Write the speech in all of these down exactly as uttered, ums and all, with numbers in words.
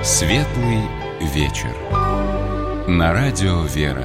Светлый вечер. На радио «Вера».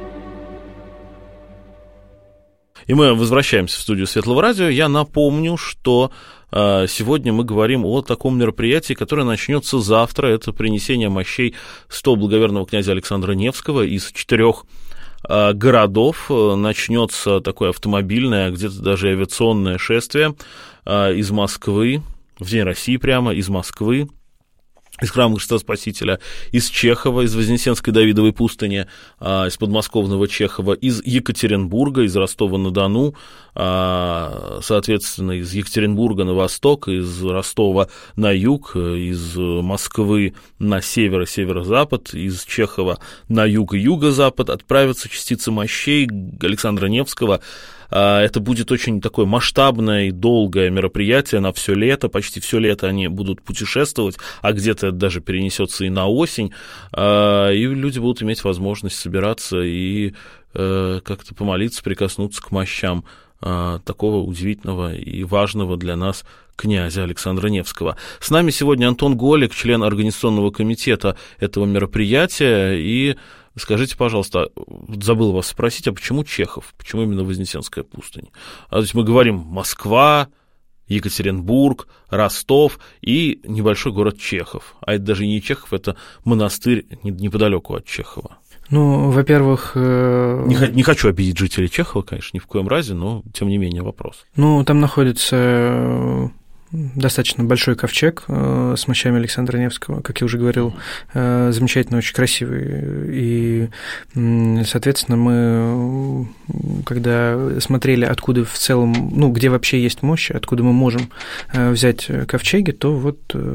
И мы возвращаемся в студию Светлого радио. Я напомню, что э, сегодня мы говорим о таком мероприятии, которое начнется завтра. Это принесение мощей ста благоверного князя Александра Невского из четырех э, городов. Начнется такое автомобильное, где-то даже авиационное шествие э, из Москвы, в День России прямо, из Москвы, из храма Христа Спасителя, из Чехова, из Вознесенской Давидовой пустыни, из подмосковного Чехова, из Екатеринбурга, из Ростова-на-Дону, соответственно, из Екатеринбурга на восток, из Ростова на юг, из Москвы на север и северо-запад, из Чехова на юг и юго-запад отправятся частицы мощей Александра Невского. Это будет очень такое масштабное и долгое мероприятие на все лето, почти все лето они будут путешествовать, а где-то это даже перенесется и на осень, и люди будут иметь возможность собираться и как-то помолиться, прикоснуться к мощам такого удивительного и важного для нас князя Александра Невского. С нами сегодня Антон Голик, член организационного комитета этого мероприятия, и скажите, пожалуйста, забыл вас спросить, а почему Чехов? Почему именно Вознесенская пустынь? А, то есть мы говорим Москва, Екатеринбург, Ростов и небольшой город Чехов. А это даже не Чехов, это монастырь неподалеку от Чехова. Ну, во-первых... Не, не хочу обидеть жителей Чехова, конечно, ни в коем разе, но, тем не менее, вопрос. Ну, там находится достаточно большой ковчег с мощами Александра Невского, как я уже говорил, замечательно, очень красивый. И, соответственно, мы, когда смотрели, откуда в целом, ну, где вообще есть мощи, откуда мы можем взять ковчеги, то вот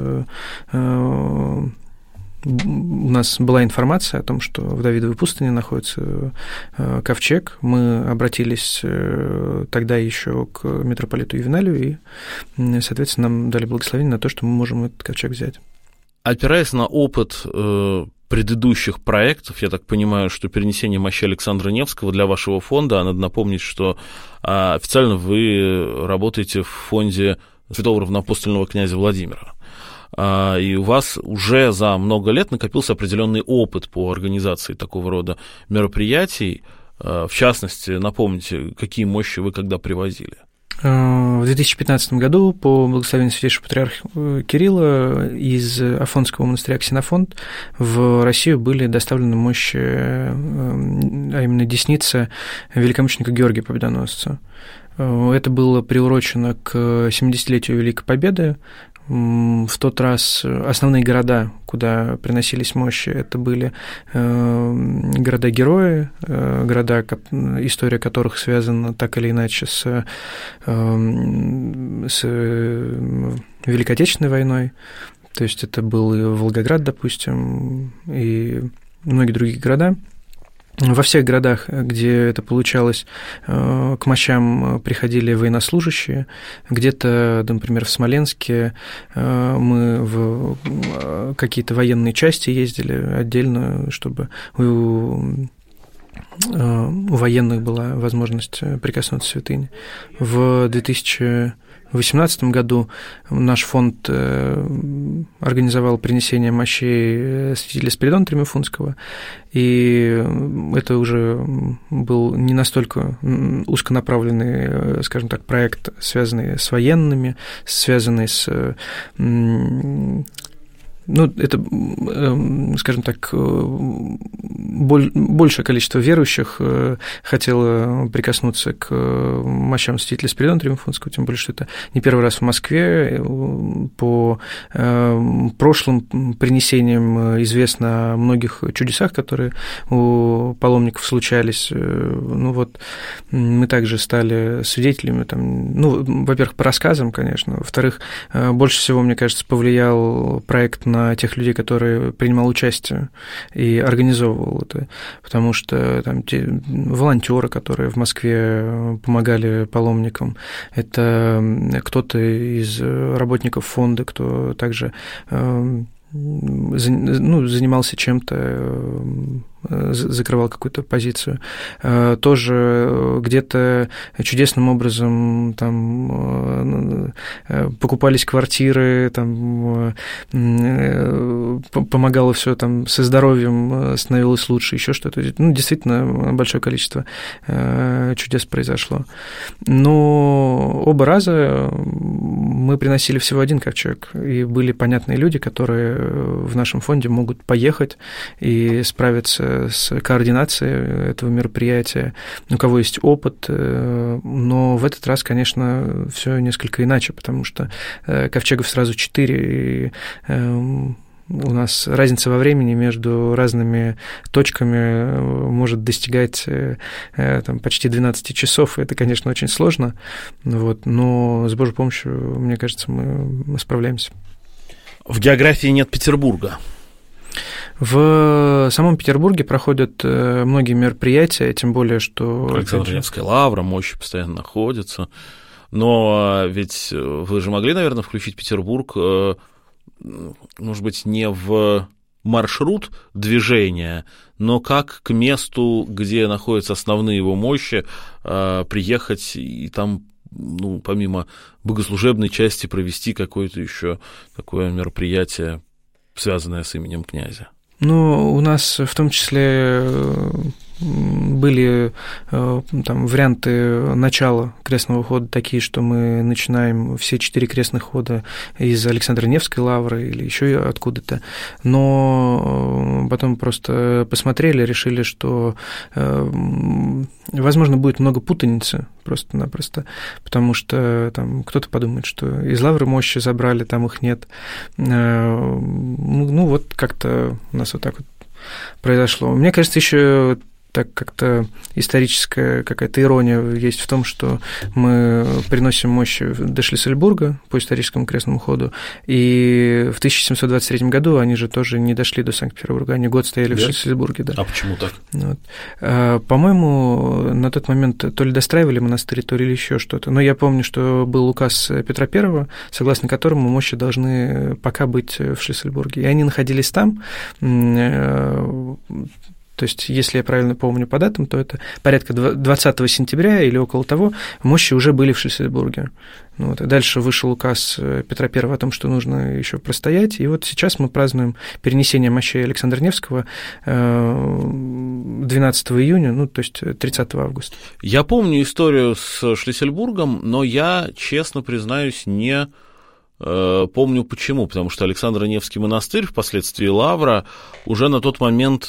у нас была информация о том, что в Давидовой пустыне находится ковчег. Мы обратились тогда еще к митрополиту Ювеналию, и, соответственно, нам дали благословение на то, что мы можем этот ковчег взять. Опираясь на опыт предыдущих проектов, я так понимаю, что перенесение мощи Александра Невского для вашего фонда, а надо напомнить, что официально вы работаете в фонде святого равноапостольного князя Владимира. И у вас уже за много лет накопился определенный опыт по организации такого рода мероприятий. В частности, напомните, какие мощи вы когда привозили? В две тысячи пятнадцатом году по благословению святейшего патриарха Кирилла из Афонского монастыря Ксенофонт в Россию были доставлены мощи, а именно десница великомученика Георгия Победоносца. Это было приурочено к семидесятилетию Великой Победы. В тот раз основные города, куда приносились мощи, это были города-герои, города, история которых связана так или иначе с, с Великой Отечественной войной. То есть это был и Волгоград, допустим, и многие другие города. Во всех городах, где это получалось, к мощам приходили военнослужащие. Где-то, например, в Смоленске мы в какие-то военные части ездили отдельно, чтобы у, у военных была возможность прикоснуться к святыне. В две тысячи восемнадцатом году наш фонд организовал принесение мощей святителя Спиридона Тремифунского, и это уже был не настолько узконаправленный, скажем так, проект, связанный с военными, связанный с... Ну, это, скажем так, большее количество верующих хотело прикоснуться к мощам святителя Спиридона Тремифунского, тем более, что это не первый раз в Москве. По прошлым принесениям известно о многих чудесах, которые у паломников случались. Ну, вот мы также стали свидетелями, там, ну, во-первых, по рассказам, конечно, во-вторых, больше всего, мне кажется, повлиял проект на на тех людей, которые принимал участие и организовывал это, потому что там те волонтеры, которые в Москве помогали паломникам, это кто-то из работников фонда, кто также ну, занимался чем-то закрывал какую-то позицию. Тоже где-то чудесным образом там покупались квартиры, там помогало все там со здоровьем, становилось лучше, еще что-то. Ну, действительно, большое количество чудес произошло. Но оба раза мы приносили всего один ковчег, и были понятные люди, которые в нашем фонде могут поехать и справиться с координацией этого мероприятия, у кого есть опыт, но в этот раз, конечно, все несколько иначе, потому что ковчегов сразу четыре, и у нас разница во времени между разными точками может достигать там, почти двенадцать часов, и это, конечно, очень сложно, вот, но с Божьей помощью, мне кажется, мы, мы справляемся. В географии нет Петербурга. В самом Петербурге проходят многие мероприятия, тем более, что... Александро-Невская лавра, мощи постоянно находятся, но ведь вы же могли, наверное, включить Петербург, может быть, не в маршрут движения, но как к месту, где находятся основные его мощи, приехать и там, ну, помимо богослужебной части, провести какое-то еще такое мероприятие, связанное с именем князя? Ну, у нас в том числе были там варианты начала крестного хода такие, что мы начинаем все четыре крестных хода из Александро-Невской лавры или еще откуда-то, но потом просто посмотрели, решили, что, возможно, будет много путаницы просто-напросто, потому что там кто-то подумает, что из лавры мощи забрали, там их нет. Ну, вот как-то у нас вот так вот произошло. Мне кажется, еще так как-то историческая какая-то ирония есть в том, что мы приносим мощи до Шлиссельбурга по историческому крестному ходу, и в тысяча семьсот двадцать третьем году они же тоже не дошли до Санкт-Петербурга, они год стояли да? в Шлиссельбурге. Да. А почему так? Вот. По-моему, на тот момент то ли достраивали монастырь, то ли еще что-то, но я помню, что был указ Петра Первого, согласно которому мощи должны пока быть в Шлиссельбурге, и они находились там. То есть, если я правильно помню по датам, то это порядка двадцатого сентября или около того мощи уже были в Шлиссельбурге. Вот. И дальше вышел указ Петра Первого о том, что нужно еще простоять. И вот сейчас мы празднуем перенесение мощей Александра Невского двенадцатого июня, ну, то есть тридцатого августа. Я помню историю с Шлиссельбургом, но я, честно признаюсь, не... помню почему, потому что Александро-Невский монастырь, впоследствии лавра, уже на тот момент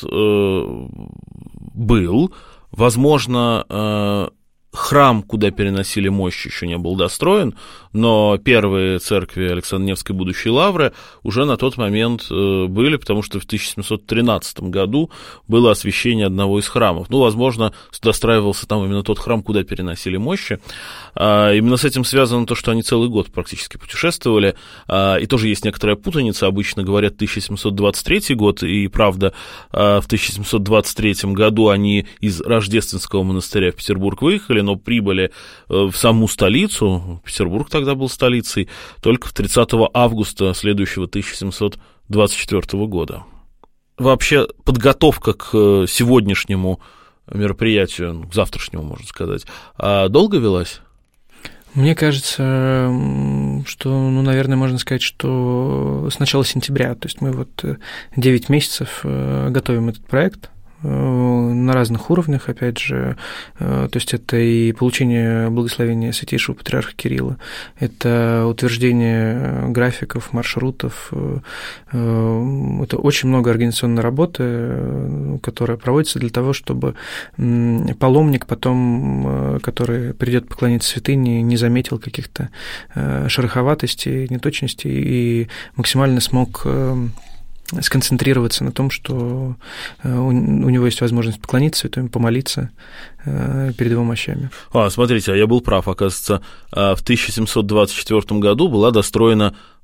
был. Возможно, храм, куда переносили мощи, еще не был достроен, но первые церкви Александро-Невской будущей лавры уже на тот момент были, потому что в тысяча семьсот тринадцатом году было освящение одного из храмов. Ну, возможно, достраивался там именно тот храм, куда переносили мощи. Именно с этим связано то, что они целый год практически путешествовали, и тоже есть некоторая путаница. Обычно говорят тысяча семьсот двадцать третий год, и правда, в тысяча семьсот двадцать третьем году они из Рождественского монастыря в Петербург выехали, но прибыли в саму столицу, Петербург тогда был столицей, только тридцатого августа следующего тысяча семьсот двадцать четвёртого года. Вообще подготовка к сегодняшнему мероприятию, к завтрашнему, можно сказать, долго велась? Мне кажется, что, ну, наверное, можно сказать, что с начала сентября, то есть мы вот девять месяцев готовим этот проект на разных уровнях, опять же, то есть это и получение благословения Святейшего Патриарха Кирилла, это утверждение графиков, маршрутов, это очень много организационной работы, которая проводится для того, чтобы паломник потом, который придет поклониться святыне, не заметил каких-то шероховатостей, неточностей и максимально смог сконцентрироваться на том, что у него есть возможность поклониться святому, помолиться перед его мощами. А, смотрите, а я был прав, оказывается, в тысяча семьсот двадцать четвёртом году была достроена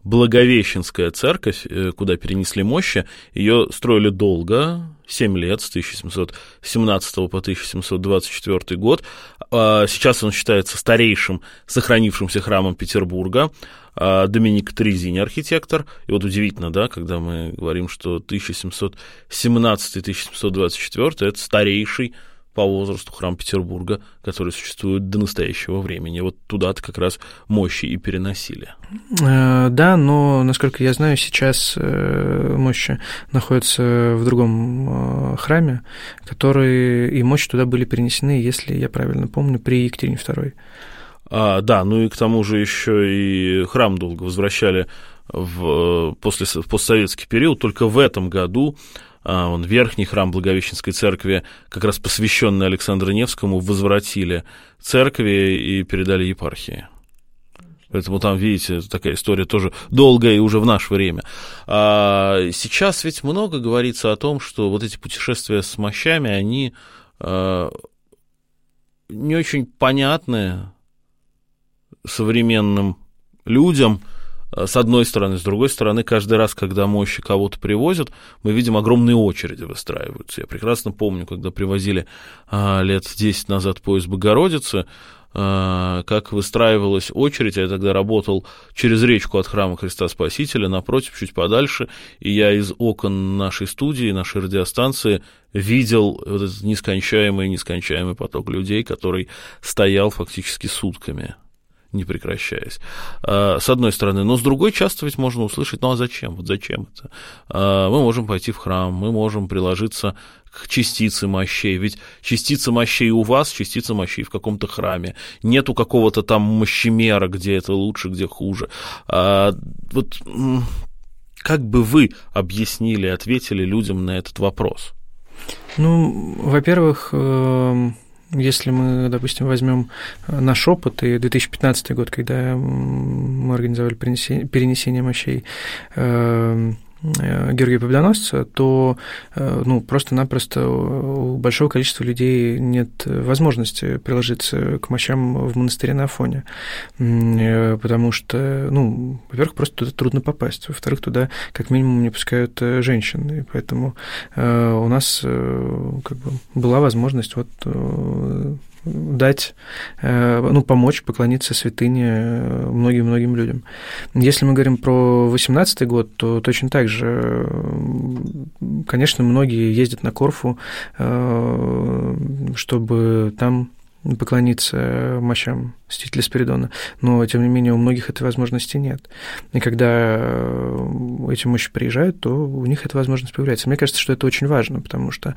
Благовещенская церковь, куда перенесли мощи, ее строили долго, семь лет, с тысяча семьсот семнадцатого по тысяча семьсот двадцать четвёртый год. Сейчас он считается старейшим сохранившимся храмом Петербурга. Доминик Трезини архитектор. И вот удивительно, да, когда мы говорим, что тысяча семьсот семнадцатый — тысяча семьсот двадцать четвёртый это старейший по возрасту храм Петербурга, который существует до настоящего времени. Вот туда-то как раз мощи и переносили. Да, но, насколько я знаю, сейчас мощи находятся в другом храме, который и мощи туда были перенесены, если я правильно помню, при Екатерине второй. А, да, ну и к тому же еще и храм долго возвращали в, после, в постсоветский период. Только в этом году он, верхний храм Благовещенской церкви, как раз посвященный Александру Невскому, возвратили церкви и передали епархии. Поэтому там, видите, такая история тоже долгая и уже в наше время. А сейчас ведь много говорится о том, что вот эти путешествия с мощами, они а, не очень понятны современным людям, с одной стороны. С другой стороны, каждый раз, когда мощи кого-то привозят, мы видим огромные очереди выстраиваются. Я прекрасно помню, когда привозили а, лет десять назад поезд Богородицы, а, как выстраивалась очередь. Я тогда работал через речку от храма Христа Спасителя, напротив, чуть подальше, и я из окон нашей студии, нашей радиостанции видел вот этот нескончаемый, нескончаемый поток людей, который стоял фактически сутками, не прекращаясь, с одной стороны. Но с другой, часто ведь можно услышать, ну а зачем, вот зачем это? Мы можем пойти в храм, мы можем приложиться к частице мощей, ведь частица мощей у вас, частица мощей в каком-то храме, нету какого-то там мощемера, где это лучше, где хуже. Вот как бы вы объяснили, ответили людям на этот вопрос? Ну, во-первых, если мы, допустим, возьмем наш опыт и две тысячи пятнадцатый год, когда мы организовали перенесение мощей Георгия Победоносца, то ну, просто-напросто у большого количества людей нет возможности приложиться к мощам в монастыре на Афоне, потому что, ну, во-первых, просто туда трудно попасть, во-вторых, туда как минимум не пускают женщин, и поэтому у нас как бы была возможность вот дать, ну, помочь поклониться святыне многим-многим людям. Если мы говорим про восемнадцатый год, то точно так же, конечно, многие ездят на Корфу, чтобы там поклониться мощам святителя Спиридона, но, тем не менее, у многих этой возможности нет. И когда эти мощи приезжают, то у них эта возможность появляется. Мне кажется, что это очень важно, потому что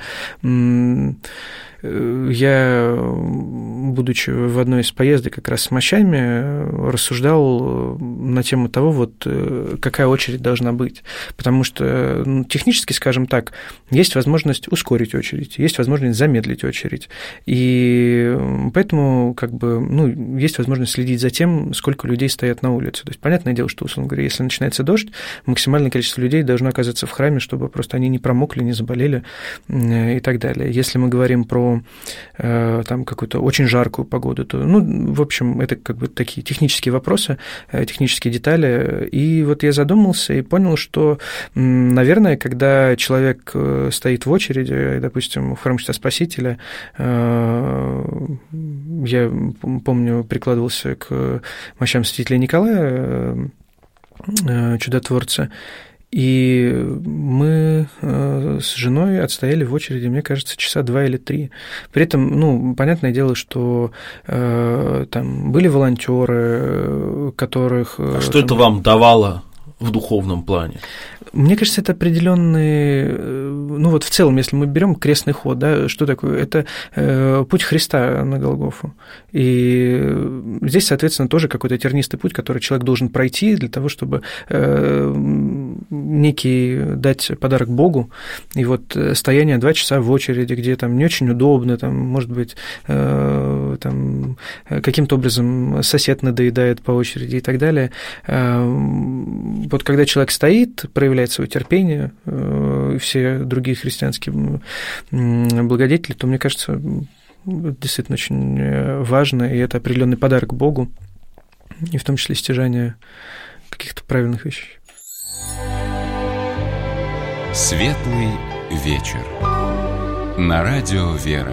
я, будучи в одной из поездок как раз с мощами, рассуждал на тему того, вот, какая очередь должна быть. Потому что, ну, технически, скажем так, есть возможность ускорить очередь, есть возможность замедлить очередь. И поэтому, как бы, ну, есть возможность следить за тем, сколько людей стоят на улице. То есть, понятное дело, что, условно говоря, если начинается дождь, максимальное количество людей должно оказаться в храме, чтобы просто они не промокли, не заболели и так далее. Если мы говорим про там какую-то очень жаркую погоду, то, ну, в общем, это как бы такие технические вопросы, технические детали. И вот я задумался и понял, что, наверное, когда человек стоит в очереди, допустим, в храм Христа Спасителя, я помню, прикладывался к мощам святителя Николая Чудотворца, и мы с женой отстояли в очереди, мне кажется, часа два или три. При этом, ну, понятное дело, что э, там были волонтеры, которых... А что там... это вам давало в духовном плане? Мне кажется, это определенный, ну вот в целом, если мы берем крестный ход, да, что такое? Это э, путь Христа на Голгофу. И здесь, соответственно, тоже какой-то тернистый путь, который человек должен пройти для того, чтобы э, некий дать подарок Богу. И вот стояние два часа в очереди, где там не очень удобно, там, может быть, э, там, каким-то образом сосед надоедает по очереди и так далее. Э, вот когда человек стоит, проявляет свое терпение, и все другие христианские благодетели, то, мне кажется, действительно очень важно, и это определенный подарок Богу, и в том числе стяжание каких-то правильных вещей. Светлый вечер. На радио «Вера».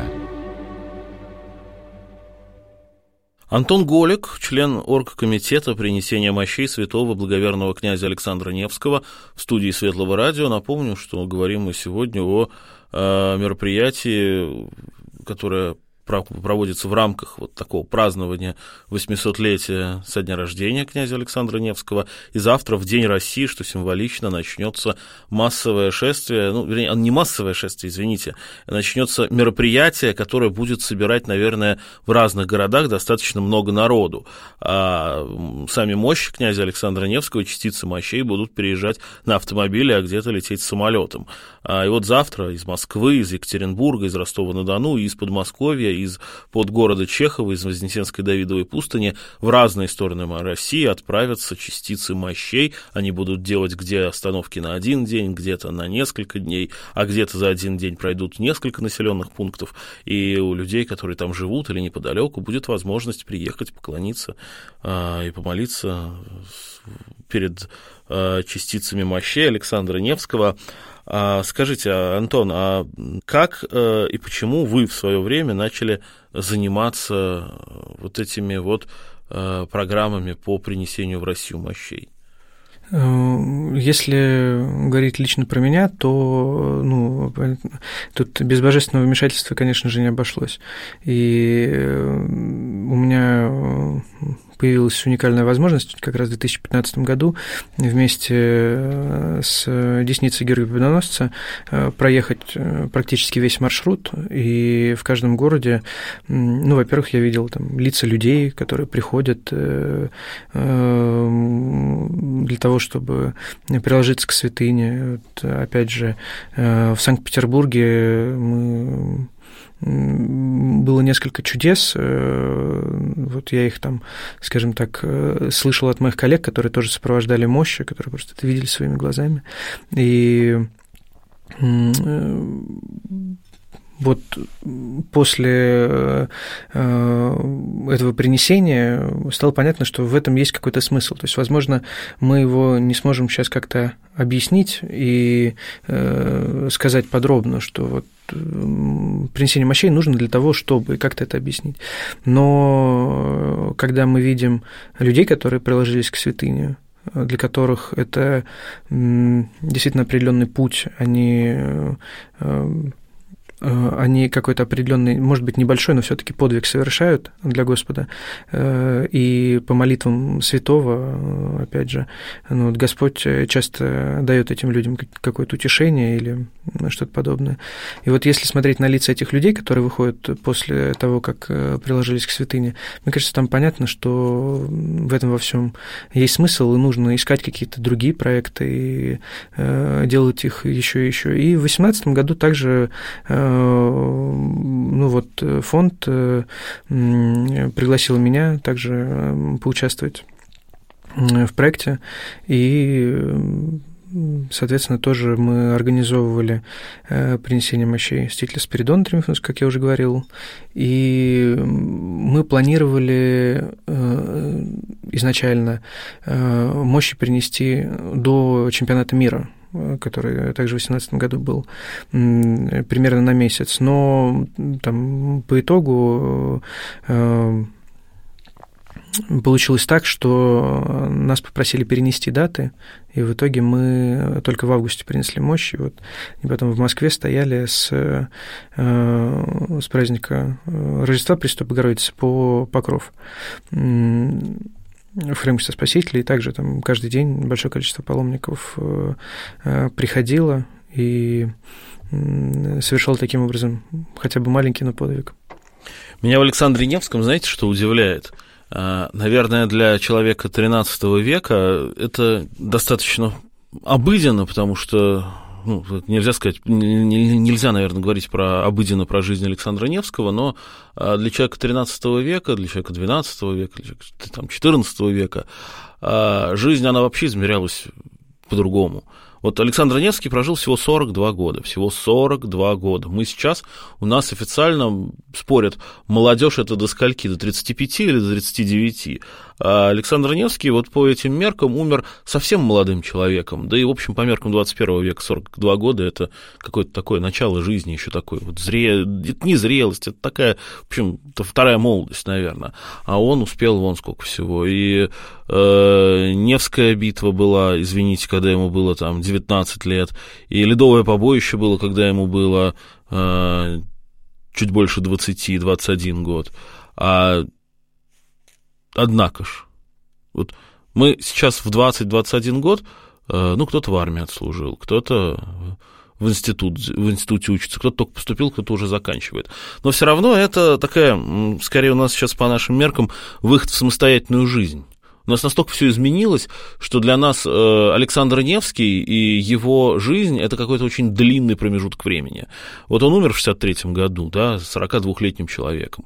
Антон Голик, член оргкомитета принесения мощей святого благоверного князя Александра Невского, в студии Светлого радио. Напомню, что говорим мы сегодня о э, мероприятии, которое проводится в рамках вот такого празднования восьмисотлетия со дня рождения князя Александра Невского, и завтра, в День России, что символично, начнется массовое шествие, ну, вернее, не массовое шествие, извините, начнется мероприятие, которое будет собирать, наверное, в разных городах достаточно много народу. А сами мощи князя Александра Невского, частицы мощей, будут переезжать на автомобиле, а где-то лететь самолетом. И вот завтра из Москвы, из Екатеринбурга, из Ростова-на-Дону, из Подмосковья, из под города Чехова, из Вознесенской Давидовой пустыни в разные стороны России отправятся частицы мощей. Они будут делать где остановки на один день, где-то на несколько дней, а где-то за один день пройдут несколько населенных пунктов. И у людей, которые там живут или неподалеку, будет возможность приехать, поклониться э, и помолиться перед э, частицами мощей Александра Невского. Скажите, Антон, а как и почему вы в свое время начали заниматься вот этими вот программами по принесению в Россию мощей? Если говорить лично про меня, то ну, тут без божественного вмешательства, конечно же, не обошлось. И у меня появилась уникальная возможность как раз в две тысячи пятнадцатом году вместе с Десницей Георгия Победоносца проехать практически весь маршрут, и в каждом городе, ну, во-первых, я видел там лица людей, которые приходят для того, чтобы приложиться к святыне. Вот, опять же, в Санкт-Петербурге мы было несколько чудес, вот я их там, скажем так, слышал от моих коллег, которые тоже сопровождали мощи, которые просто это видели своими глазами, и вот после этого принесения стало понятно, что в этом есть какой-то смысл. То есть, возможно, мы его не сможем сейчас как-то объяснить и сказать подробно, что вот принесение мощей нужно для того, чтобы как-то это объяснить. Но когда мы видим людей, которые приложились к святыне, для которых это действительно определенный путь, они они какой-то определенный, может быть, небольшой, но все-таки подвиг совершают для Господа. И по молитвам святого, опять же, ну, вот Господь часто дает этим людям какое-то утешение или что-то подобное. И вот если смотреть на лица этих людей, которые выходят после того, как приложились к святыне, мне кажется, там понятно, что в этом во всем есть смысл, и нужно искать какие-то другие проекты и делать их еще и еще. И в две тысячи восемнадцатом году также ну вот фонд пригласил меня также поучаствовать в проекте, и, соответственно, тоже мы организовывали принесение мощей святителя Спиридона Триумфонского, как я уже говорил, и мы планировали изначально мощи принести до чемпионата мира, который также в две тысячи восемнадцатом году был, примерно на месяц. Но там по итогу получилось так, что нас попросили перенести даты, и в итоге мы только в августе принесли мощи, вот, и потом в Москве стояли с, с праздника Рождества Пресвятой Богородицы по Покров в храм Христа Спасителя, и также там каждый день большое количество паломников приходило и совершал таким образом хотя бы маленький, но подвиг. Меня в Александре Невском, знаете, что удивляет? Наверное, для человека тринадцатого века это достаточно обыденно, потому что, ну, нельзя сказать, нельзя, наверное, говорить про обыденно про жизнь Александра Невского, но для человека тринадцатого века, для человека двенадцатого века, для человека там, четырнадцатого века жизнь, она вообще измерялась по-другому. Вот Александр Невский прожил всего сорок два года, всего сорок два года. Мы сейчас, у нас официально спорят, молодежь это до скольки, до тридцати пяти или до тридцати девяти. А Александр Невский вот по этим меркам умер совсем молодым человеком, да и, в общем, по меркам двадцать первого века сорок два года это какое-то такое начало жизни, еще такое вот зре... это не зрелость, это такая, в общем, это вторая молодость, наверное, а он успел вон сколько всего, и э, Невская битва была, извините, когда ему было там девятнадцать лет, и Ледовое побоище было, когда ему было э, чуть больше двадцати, двадцать один год, а однако ж, вот мы сейчас в двадцать-двадцать один год, ну, кто-то в армии отслужил, кто-то в, институт, в институте учится, кто-то только поступил, кто-то уже заканчивает. Но все равно это такая, скорее у нас сейчас по нашим меркам, выход в самостоятельную жизнь. У нас настолько все изменилось, что для нас Александр Невский и его жизнь – это какой-то очень длинный промежуток времени. Вот он умер в шестьдесят третьем году, да, сорокадвухлетним человеком.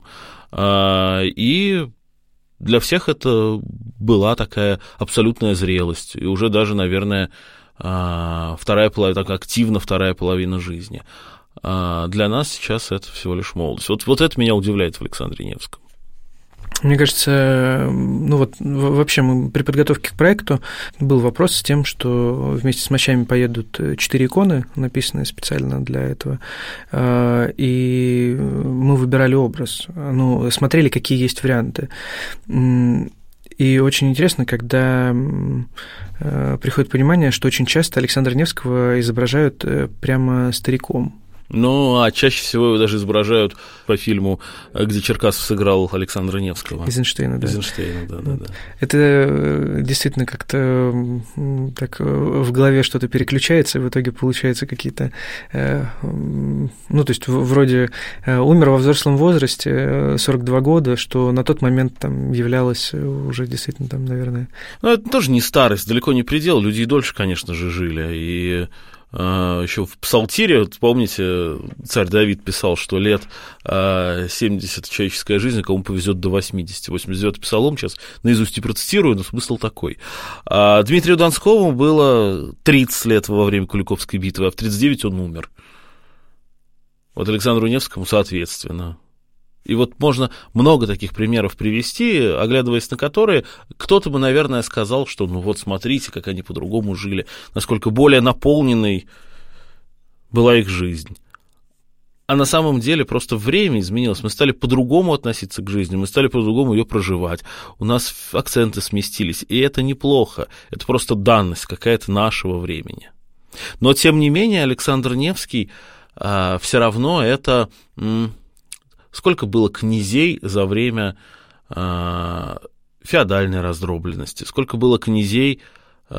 И для всех это была такая абсолютная зрелость, и уже даже, наверное, вторая половина, так активно вторая половина жизни. Для нас сейчас это всего лишь молодость. Вот, вот это меня удивляет в Александре Невском. Мне кажется, ну вот вообще мы при подготовке к проекту был вопрос с тем, что вместе с мощами поедут четыре иконы, написанные специально для этого, и мы выбирали образ, ну, смотрели, какие есть варианты. И очень интересно, когда приходит понимание, что очень часто Александра Невского изображают прямо стариком. Ну, а чаще всего его даже изображают по фильму, где Черкасов сыграл Александра Невского. Эйзенштейна, да. Эйзенштейна, да, да, да. Это действительно как-то так в голове что-то переключается, и в итоге получается какие-то... Ну, то есть вроде умер во взрослом возрасте, сорок два года, что на тот момент там являлось уже действительно там, наверное... Ну, это тоже не старость, далеко не предел. Люди и дольше, конечно же, жили, и... Еще в Псалтире, помните, царь Давид писал, что лет семьдесят человеческая жизнь, кому повезет до восьмидесяти. восемьдесят девятый псалом, сейчас наизусть и процитирую, но смысл такой. А Дмитрию Донскову было тридцать лет во время Куликовской битвы, а в тридцать девять он умер. Вот Александру Невскому соответственно. И вот можно много таких примеров привести, оглядываясь на которые, кто-то бы, наверное, сказал, что ну вот смотрите, как они по-другому жили, насколько более наполненной была их жизнь. А на самом деле просто время изменилось, мы стали по-другому относиться к жизни, мы стали по-другому ее проживать, у нас акценты сместились, и это неплохо, это просто данность какая-то нашего времени. Но, тем не менее, Александр Невский а, все равно это... М- Сколько было князей за время э, феодальной раздробленности, сколько было князей, э,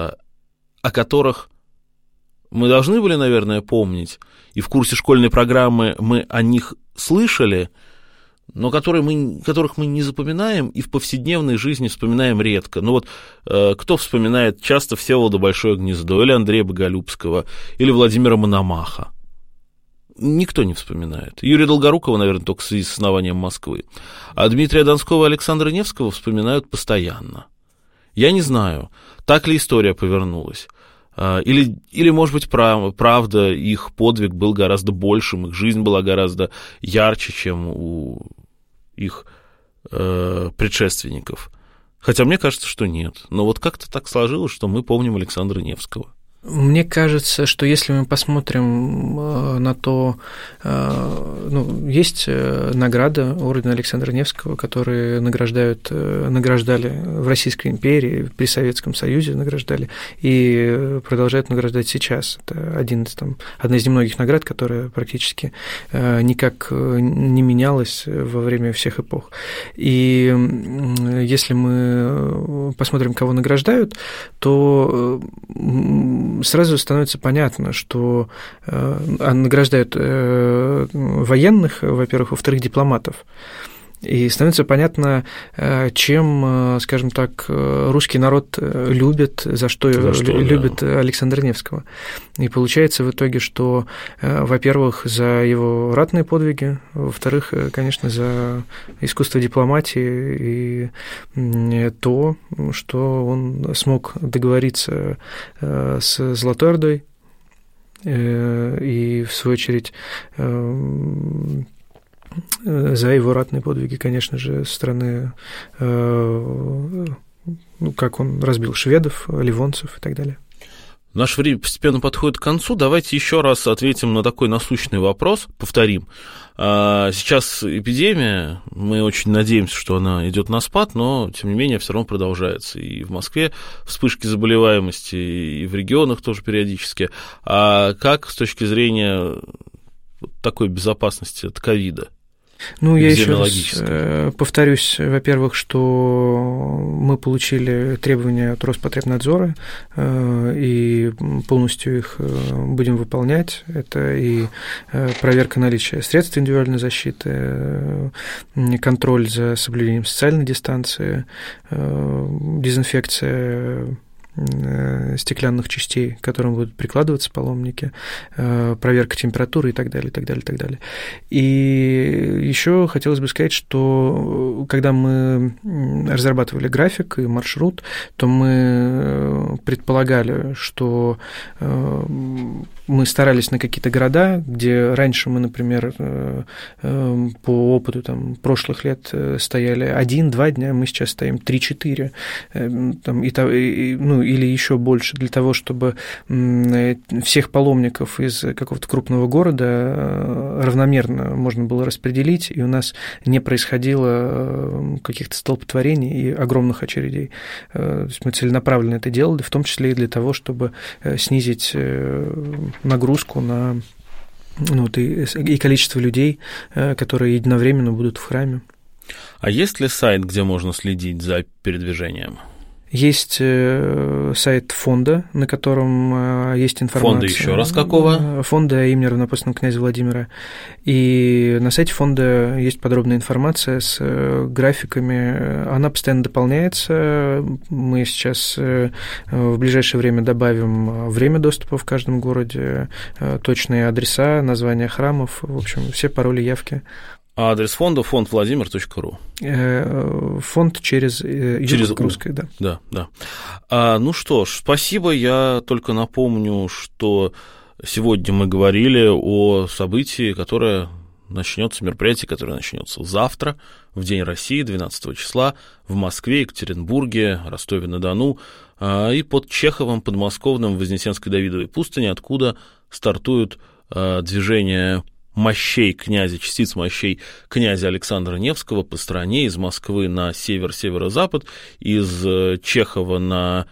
о которых мы должны были, наверное, помнить, и в курсе школьной программы мы о них слышали, но которые мы, которых мы не запоминаем и в повседневной жизни вспоминаем редко. Ну вот э, кто вспоминает часто Всеволода Большое Гнездо, или Андрея Боголюбского, или Владимира Мономаха? Никто не вспоминает. Юрия Долгорукова, наверное, только в связи с основанием Москвы. А Дмитрия Донского и Александра Невского вспоминают постоянно. Я не знаю, так ли история повернулась. Или, или может быть, правда, их подвиг был гораздо большим, их жизнь была гораздо ярче, чем у их э, предшественников. Хотя мне кажется, что нет. Но вот как-то так сложилось, что мы помним Александра Невского. Мне кажется, что если мы посмотрим на то, ну, есть награда ордена Александра Невского, которые награждают, награждали в Российской империи, при Советском Союзе награждали и продолжают награждать сейчас. Это один из, там, одна из немногих наград, которая практически никак не менялась во время всех эпох. И если мы посмотрим, кого награждают, то сразу становится понятно, что э, награждают э, военных, во-первых, во-вторых, дипломатов. И становится понятно, чем, скажем так, русский народ любит, за что, за что любит да. Александра Невского. И получается в итоге, что, во-первых, за его ратные подвиги, во-вторых, конечно, за искусство дипломатии и то, что он смог договориться с Золотой Ордой и, в свою очередь, за его ратные подвиги, конечно же, со стороны, ну, как он разбил шведов, ливонцев и так далее. Наше время постепенно подходит к концу. Давайте еще раз ответим на такой насущный вопрос, повторим. Сейчас эпидемия, мы очень надеемся, что она идет на спад, но, тем не менее, все равно продолжается. И в Москве вспышки заболеваемости, и в регионах тоже периодически. А как с точки зрения такой безопасности от ковида? Ну, я еще раз повторюсь, во-первых, что мы получили требования от Роспотребнадзора и полностью их будем выполнять. Это и проверка наличия средств индивидуальной защиты, контроль за соблюдением социальной дистанции, дезинфекция стеклянных частей, к которым будут прикладываться паломники, проверка температуры и так далее, и так далее, и так далее. И еще хотелось бы сказать, что когда мы разрабатывали график и маршрут, то мы предполагали, что мы старались на какие-то города, где раньше мы, например, по опыту там, прошлых лет стояли один-два дня, мы сейчас стоим три-четыре, там, и, и, ну, или еще больше, для того, чтобы всех паломников из какого-то крупного города равномерно можно было распределить, и у нас не происходило каких-то столпотворений и огромных очередей. То есть мы целенаправленно это делали, в том числе и для того, чтобы снизить нагрузку на ну, и, и количество людей, которые единовременно будут в храме. А есть ли сайт, где можно следить за передвижением? Есть сайт фонда, на котором есть информация. Фонда еще раз какого? Фонда имени равнопостного князя Владимира. И на сайте фонда есть подробная информация с графиками. Она постоянно дополняется. Мы сейчас в ближайшее время добавим время доступа в каждом городе, точные адреса, названия храмов, в общем, все пароли, явки. А адрес фонда фонд владимир точка ру. Фонд через, через русское, да. Да, да. А, ну что ж, спасибо. Я только напомню, что сегодня мы говорили о событии, которое начнется, мероприятие, которое начнется завтра, в День России, двенадцатого числа, в Москве, Екатеринбурге, Ростове-на-Дону и под Чеховым, подмосковным, в Вознесенской Давидовой пустыне, откуда стартуют движения мощей князя, частиц мощей князя Александра Невского по стране, из Москвы на север, северо-запад, из Чехова на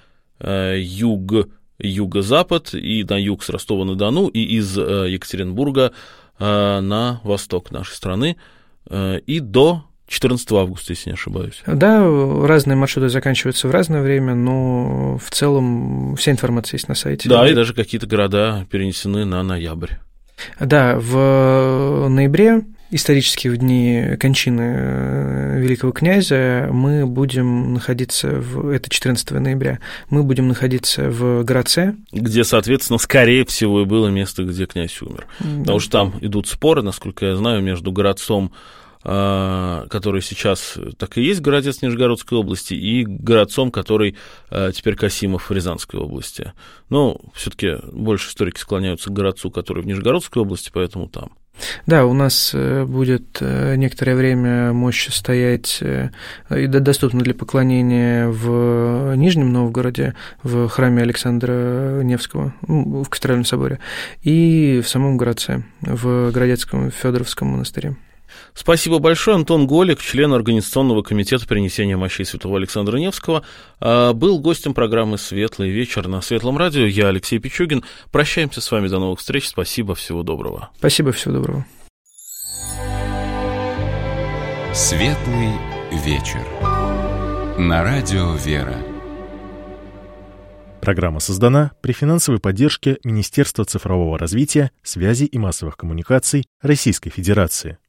юг, юго-запад, и на юг с Ростова-на-Дону, и из Екатеринбурга на восток нашей страны, и до четырнадцатого августа, если не ошибаюсь. Да, разные маршруты заканчиваются в разное время, но в целом вся информация есть на сайте. Да, и даже какие-то города перенесены на ноябрь. Да, в ноябре, исторически в дни кончины великого князя, мы будем находиться, в, это четырнадцатого ноября, мы будем находиться в Градце. Где, соответственно, скорее всего и было место, где князь умер. Да. Потому что там идут споры, насколько я знаю, между Градцом, который сейчас так и есть городец Нижегородской области, и городцом, который теперь Касимов в Рязанской области. Но все-таки больше историки склоняются к городцу, который в Нижегородской области, поэтому там. Да, у нас будет некоторое время мощь стоять и доступна для поклонения в Нижнем Новгороде, в храме Александра Невского, в Кафедральном соборе, и в самом Градце, в Городецком Федоровском монастыре. Спасибо большое. Антон Голик, член Организационного комитета принесения мощей святого Александра Невского, был гостем программы «Светлый вечер» на Светлом радио. Я Алексей Пичугин. Прощаемся с вами. До новых встреч. Спасибо. Всего доброго. Спасибо. Всего доброго. «Светлый вечер» на радио «Вера». Программа создана при финансовой поддержке Министерства цифрового развития, связи и массовых коммуникаций Российской Федерации.